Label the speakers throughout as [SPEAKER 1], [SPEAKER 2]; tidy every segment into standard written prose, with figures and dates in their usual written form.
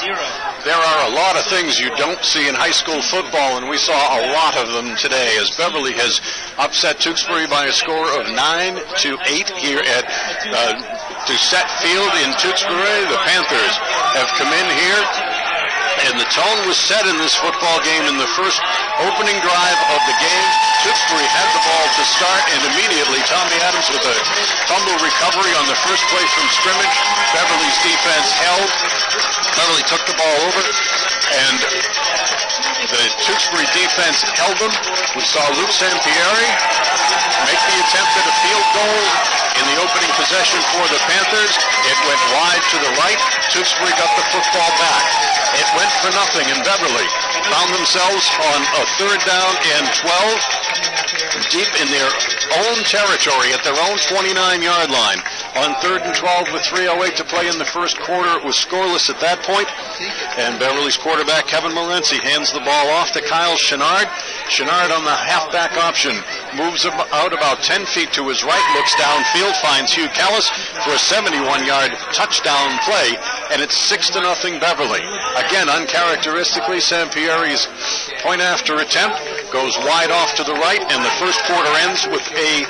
[SPEAKER 1] There are a lot of things you don't see in high school football, and we saw a lot of them today as Beverly has upset Tewksbury by a score of 9-8 here at Doucette Field in Tewksbury. The Panthers have come in here, and the tone was set in this football game in the first opening drive of the game. Tewksbury had the ball to start, and immediately Tommy Adams with a fumble recovery on the first play from scrimmage. Beverly's defense held. Beverly took the ball over, and the Tewksbury defense held them. We saw Luke Sampieri make the attempt at a field goal in the opening possession for the Panthers. It went wide to the right. Tewksbury got the football back. It went for nothing, and Beverly found themselves on a third down and 12, deep in their own territory at their own 29-yard line. On 3rd and 12 with 3:08 to play in the first quarter, it was scoreless at that point, and Beverly's quarterback Kevin Morency hands the ball off to Kyle Chenard. Chenard on the halfback option moves out about 10 feet to his right, looks downfield, finds Hugh Callis for a 71-yard touchdown play, and it's 6-0 Beverly. Again, uncharacteristically, Sampieri's point after attempt goes wide off to the right, and the first quarter ends with a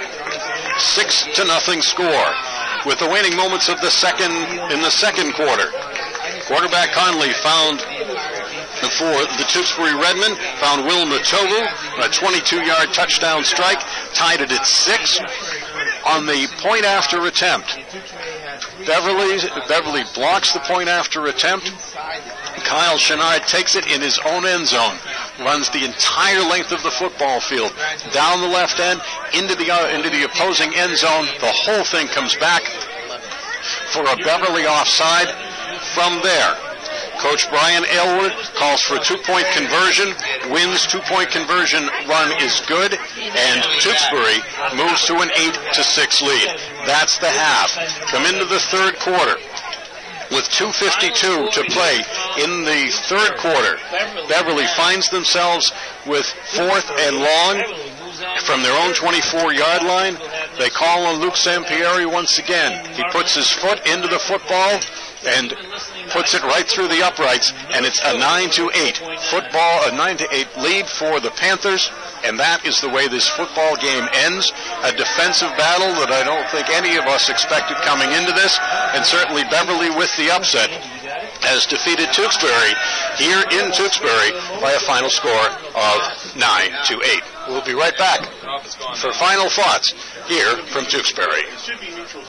[SPEAKER 1] 6-0 score. With the waning moments of the second quarter, quarterback Conley found for the Tewksbury Redmen, found Will Matovu, a 22-yard touchdown strike, tied it at 6. On the point after attempt, Beverly blocks the point after attempt. Kyle Chenard takes it in his own end zone, runs the entire length of the football field, down the left end, into the opposing end zone. The whole thing comes back for a Beverly offside. From there, Coach Brian Aylward calls for a 2-point conversion, wins 2-point conversion run is good, and Tewksbury moves to an 8-6 lead. That's the half. Come into the third quarter. With 2:52 to play in the third quarter, Beverly finds themselves with 4th and long from their own 24-yard line. They call on Luke Sampieri once again. He puts his foot into the football and puts it right through the uprights, and it's a 9-8 football, a 9-8 lead for the Panthers, and that is the way this football game ends. A defensive battle that I don't think any of us expected coming into this, and certainly Beverly with the upset has defeated Tewksbury here in Tewksbury by a final score of 9-8. We'll be right back for final thoughts here from Tewksbury.